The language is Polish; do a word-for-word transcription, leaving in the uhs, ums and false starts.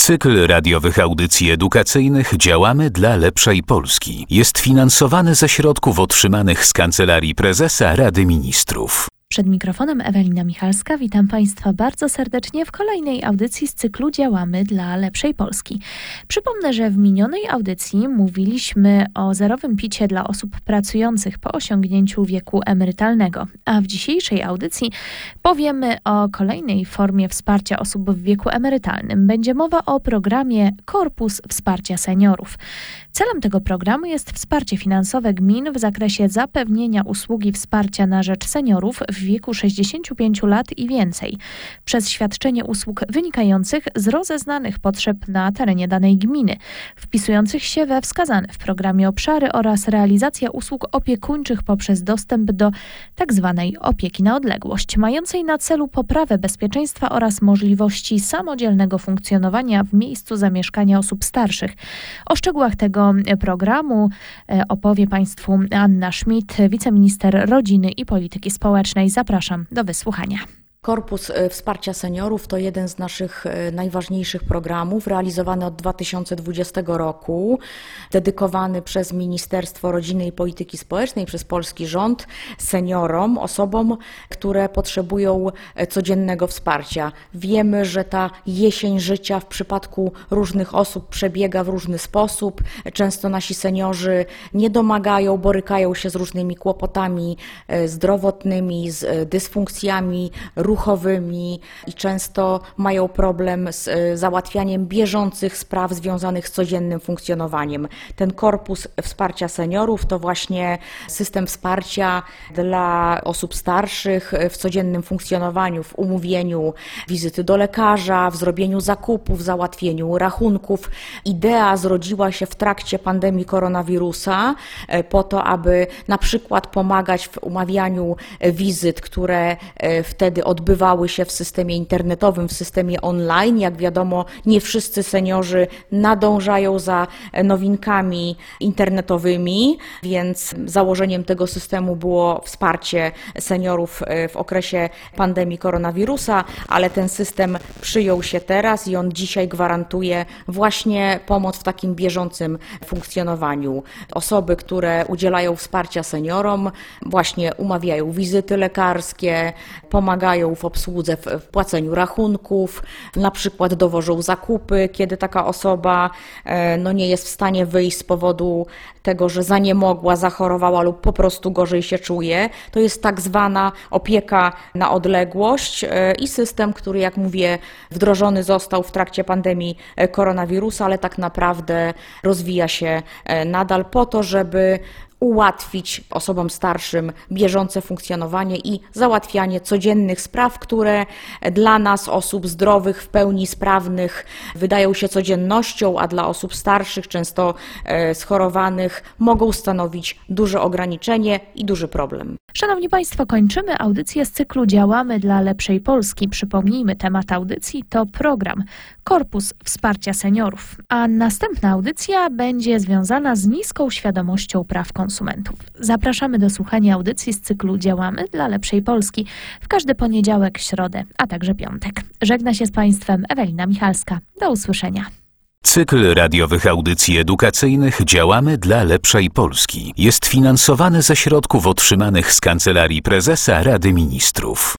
Cykl radiowych audycji edukacyjnych "Działamy dla lepszej Polski" jest finansowany ze środków otrzymanych z Kancelarii Prezesa Rady Ministrów. Przed mikrofonem Ewelina Michalska. Witam Państwa bardzo serdecznie w kolejnej audycji z cyklu Działamy dla lepszej Polski. Przypomnę, że w minionej audycji mówiliśmy o zerowym picie dla osób pracujących po osiągnięciu wieku emerytalnego, a w dzisiejszej audycji powiemy o kolejnej formie wsparcia osób w wieku emerytalnym. Będzie mowa o programie Korpus Wsparcia Seniorów. Celem tego programu jest wsparcie finansowe gmin w zakresie zapewnienia usługi wsparcia na rzecz seniorów w wieku sześćdziesięciu pięciu lat i więcej przez świadczenie usług wynikających z rozeznanych potrzeb na terenie danej gminy, wpisujących się we wskazane w programie obszary oraz realizacja usług opiekuńczych poprzez dostęp do tzw. opieki na odległość, mającej na celu poprawę bezpieczeństwa oraz możliwości samodzielnego funkcjonowania w miejscu zamieszkania osób starszych. O szczegółach tego programu opowie Państwu Anna Schmidt, wiceminister rodziny i polityki społecznej. Zapraszam do wysłuchania. Korpus Wsparcia Seniorów to jeden z naszych najważniejszych programów, realizowany od dwa tysiące dwudziestego roku, dedykowany przez Ministerstwo Rodziny i Polityki Społecznej, przez polski rząd, seniorom, osobom, które potrzebują codziennego wsparcia. Wiemy, że ta jesień życia w przypadku różnych osób przebiega w różny sposób. Często nasi seniorzy nie domagają, borykają się z różnymi kłopotami zdrowotnymi, z dysfunkcjami ruchowymi i często mają problem z załatwianiem bieżących spraw związanych z codziennym funkcjonowaniem. Ten Korpus Wsparcia Seniorów to właśnie system wsparcia dla osób starszych w codziennym funkcjonowaniu, w umówieniu wizyty do lekarza, w zrobieniu zakupów, w załatwieniu rachunków. Idea zrodziła się w trakcie pandemii koronawirusa po to, aby na przykład pomagać w umawianiu wizyt, które wtedy odbywały się w systemie internetowym, w systemie online. Jak wiadomo, nie wszyscy seniorzy nadążają za nowinkami internetowymi, więc założeniem tego systemu było wsparcie seniorów w okresie pandemii koronawirusa, ale ten system przyjął się teraz i on dzisiaj gwarantuje właśnie pomoc w takim bieżącym funkcjonowaniu. Osoby, które udzielają wsparcia seniorom, właśnie umawiają wizyty lekarskie, pomagają w obsłudze, w płaceniu rachunków, na przykład dowożą zakupy, kiedy taka osoba no, nie jest w stanie wyjść z powodu tego, że zaniemogła, zachorowała lub po prostu gorzej się czuje. To jest tak zwana opieka na odległość i system, który, jak mówię, wdrożony został w trakcie pandemii koronawirusa, ale tak naprawdę rozwija się nadal po to, żeby ułatwić osobom starszym bieżące funkcjonowanie i załatwianie codziennych spraw, które dla nas, osób zdrowych, w pełni sprawnych, wydają się codziennością, a dla osób starszych, często schorowanych, mogą stanowić duże ograniczenie i duży problem. Szanowni Państwo, kończymy audycję z cyklu Działamy dla lepszej Polski. Przypomnijmy, temat audycji to program Korpus Wsparcia Seniorów, a następna audycja będzie związana z niską świadomością praw konsumentów. Zapraszamy do słuchania audycji z cyklu Działamy dla lepszej Polski w każdy poniedziałek, środę, a także piątek. Żegna się z Państwem Ewelina Michalska. Do usłyszenia. Cykl radiowych audycji edukacyjnych "Działamy dla lepszej Polski" jest finansowany ze środków otrzymanych z Kancelarii Prezesa Rady Ministrów.